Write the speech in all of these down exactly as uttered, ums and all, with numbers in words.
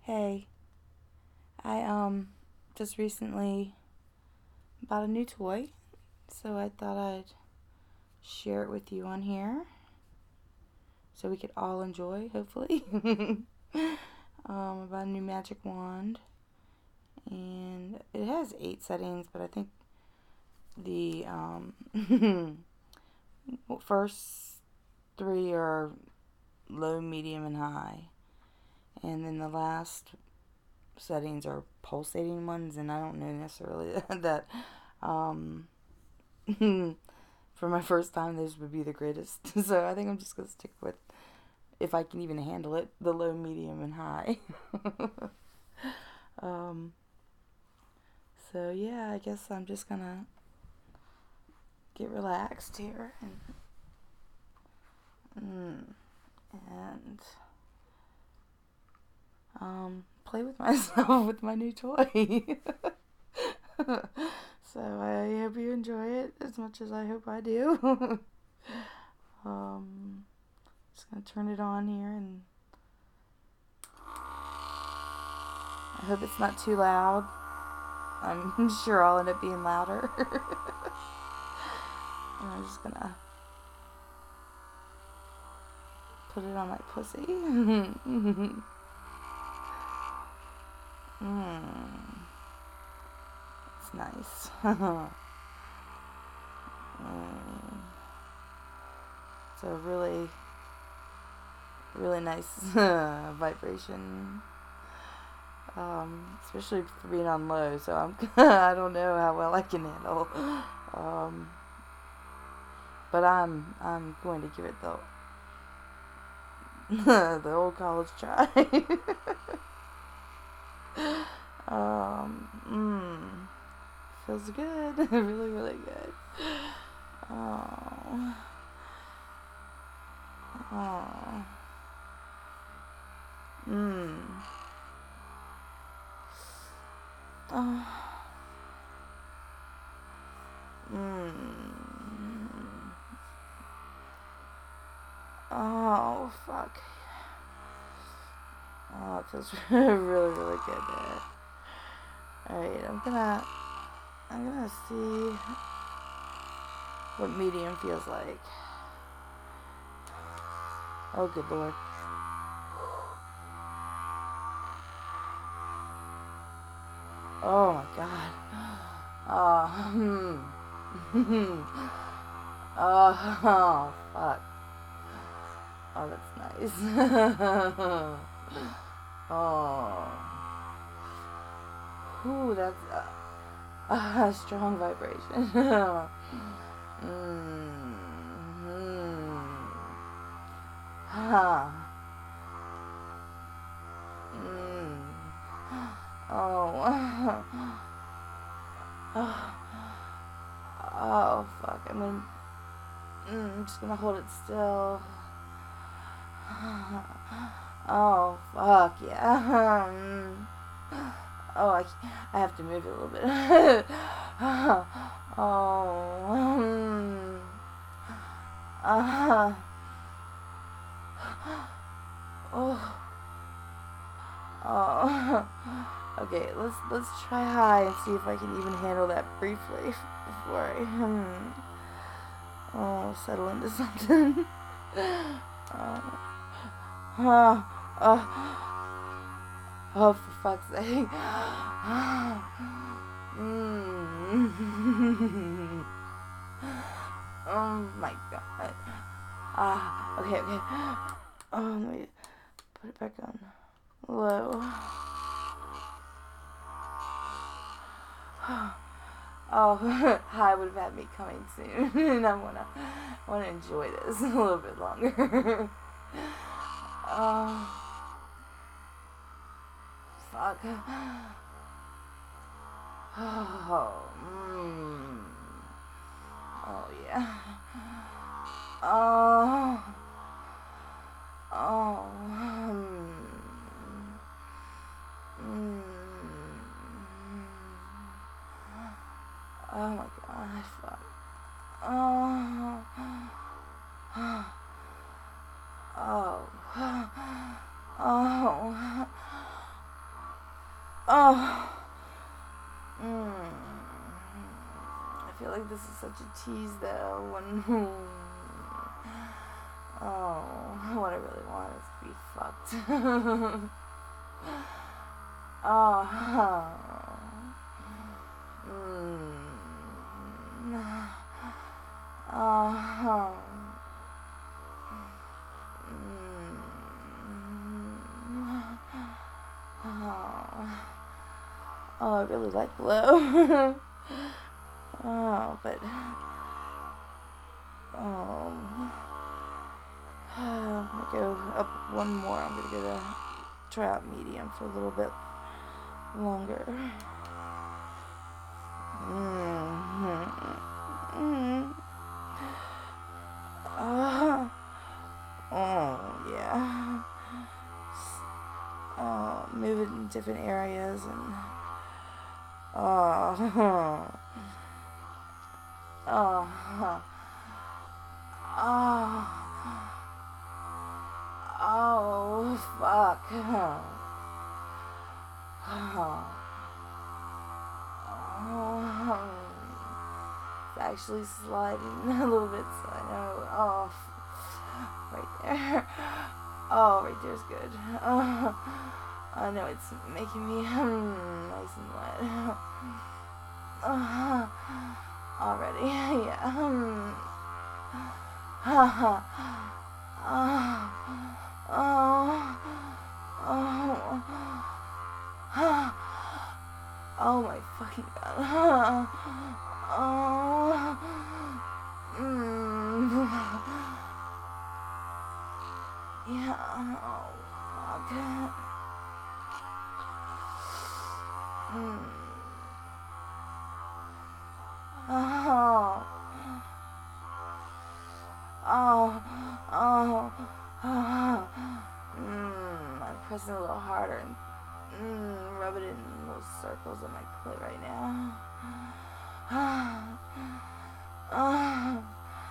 Hey, I um just recently bought a new toy, so I thought I'd share it with you on here so we could all enjoy, hopefully. um, I bought a new magic wand, and it has eight settings, but I think the um first three are low, medium, and high, and then the last settings are pulsating ones, and I don't know necessarily that um for my first time those would be the greatest. So I think I'm just gonna stick with, if I can even handle it, the low, medium, and high. um so yeah, I guess I'm just gonna get relaxed here and mm, and um play with myself with my new toy. So I hope you enjoy it as much as I hope I do. um, just gonna turn it on here, and I hope it's not too loud. I'm sure I'll end up being louder. And I'm just gonna put it on my pussy. mm. It's nice. mm. It's a really, really nice uh, vibration. Um, especially for being on low, so I'm I don't know how well I can handle. Um, but I'm I'm going to give it the the old college try. um, mm, feels good, really really good. Oh, oh, mm, oh, mm. Oh, fuck. Oh, it feels really, really good there. Alright, I'm gonna, I'm gonna see what medium feels like. Oh, good lord. Oh my god. Oh, hmm. Oh, fuck. Oh, that's nice. Oh. Ooh, that's a, a strong vibration. mm. Huh. Mm. Oh. oh. Oh, fuck. I'm gonna. Mm, I'm just gonna hold it still. Oh, fuck, yeah. Oh, I, I have to move it a little bit. oh. Uh, oh. Oh. Okay, let's let's try high and see if I can even handle that briefly before I hmm, oh settle into something. oh. Oh. Oh. Oh, for fuck's sake. mm. oh my god. Ah, okay, okay. Oh, let me put it back on low. Oh, high would have had me coming soon, and I wanna, wanna enjoy this a little bit longer. oh, fuck. Oh, mm. oh yeah. Oh, oh, mm. oh my god, fuck. Oh, oh, oh, Oh. Mm. I feel like this is such a tease though. When oh, what I really want is to be fucked. Oh. Mm. Oh. Mm. Oh. Oh, I really like blue. Oh, but oh, I'm gonna go up one more. I'm gonna go to try out medium for a little bit longer. Mm-hmm. Mm-hmm. Uh, oh yeah. Oh, move it in different areas and oh, oh, oh, oh, fuck. Oh, oh, it's actually sliding a little bit, so I know. Oh, right there. Oh, right there's good. Oh, I know it's making me um, nice and wet. Uh, already, yeah. Um, uh, uh, oh, oh, oh, oh my fucking god. Oh, mm, yeah, oh, fuck. Mm. Oh, oh, oh, oh. Mm, I'm pressing a little harder and mm, rub it in little circles on my clit right now. Oh, oh,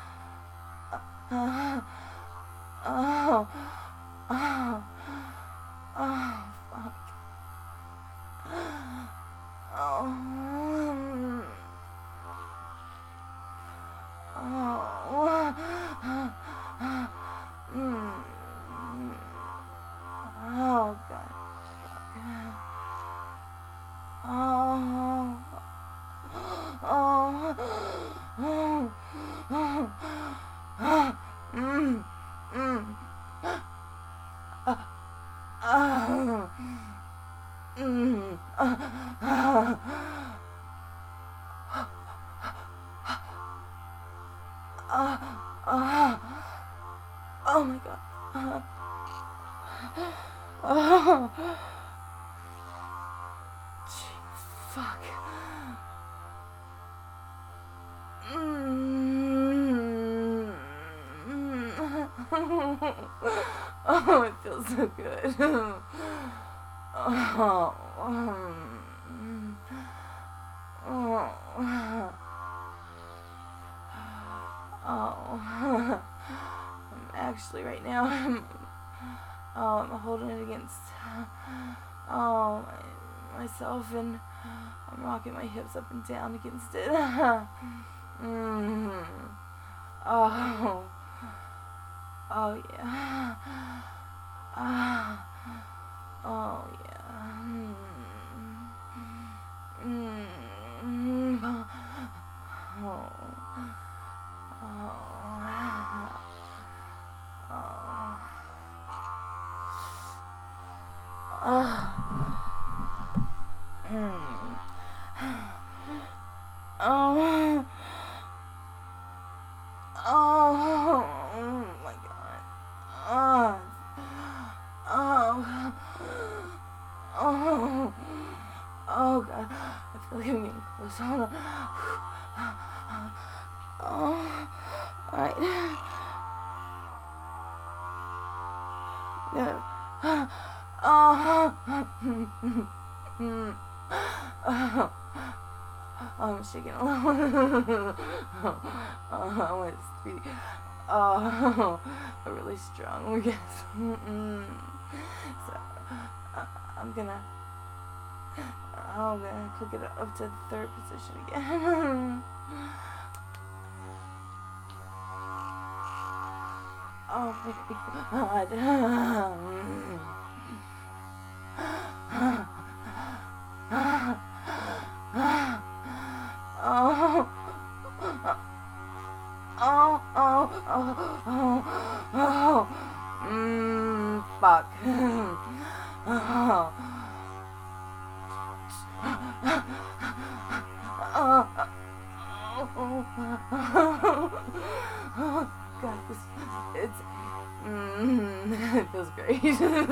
oh, oh, oh, oh, fuck. Oh, mm, oh, mm, oh, God. Oh, oh, oh, oh, oh, mm, mm, uh, uh, mm, uh, uh, uh, uh, oh my god. Uh, oh, gee, fuck. Mm, mm. Oh, it feels so good. Oh, um, oh, oh. I'm actually right now. I'm, oh, I'm holding it against oh my, myself, and I'm rocking my hips up and down against it. Mm. Oh, oh yeah. Ah. Oh yeah. Mm. Mm. Oh. Oh. Oh. Oh. Mm. Oh. Oh. Oh my god. Oh. Oh. Oh. Oh god. I feel like I'm getting close. Hold on. Oh. Alright. No. Oh. Oh. Oh, I'm shaking a little. Oh, I want to be oh, a really strong orgasm. So, uh, I'm gonna Oh, man, click it up to the third position again. Oh my god. Oh. Oh, oh, oh, oh, oh. Mmm, fuck. Oh. Oh, oh, God, this, it's, mm, it feels great.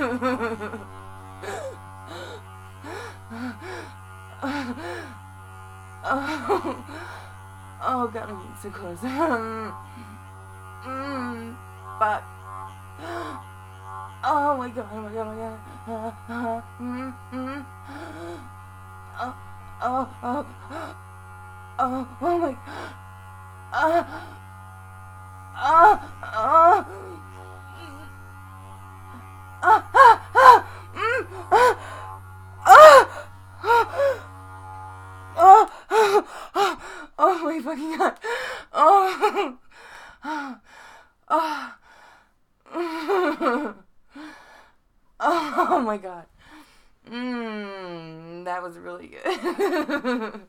Oh, oh, God, I'm getting so close. Mm, fuck. Oh my God, oh my God, oh my God. Uh, uh, mm, mm. Oh, oh, oh, oh, oh my God. Uh, uh, uh, uh, uh, uh, mm, uh, uh, uh, uh, uh, oh my fucking God. Oh, oh, oh my God. Mmm, that was really good.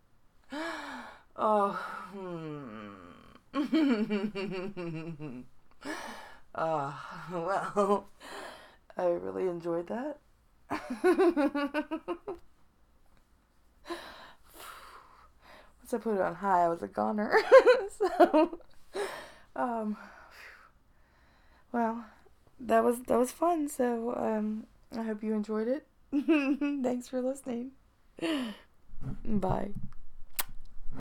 Oh, hmm. Oh, well, I really enjoyed that. Once I put it on high, I was a goner. So, um, well, that was that was fun. So, um, I hope you enjoyed it. Thanks for listening. Bye.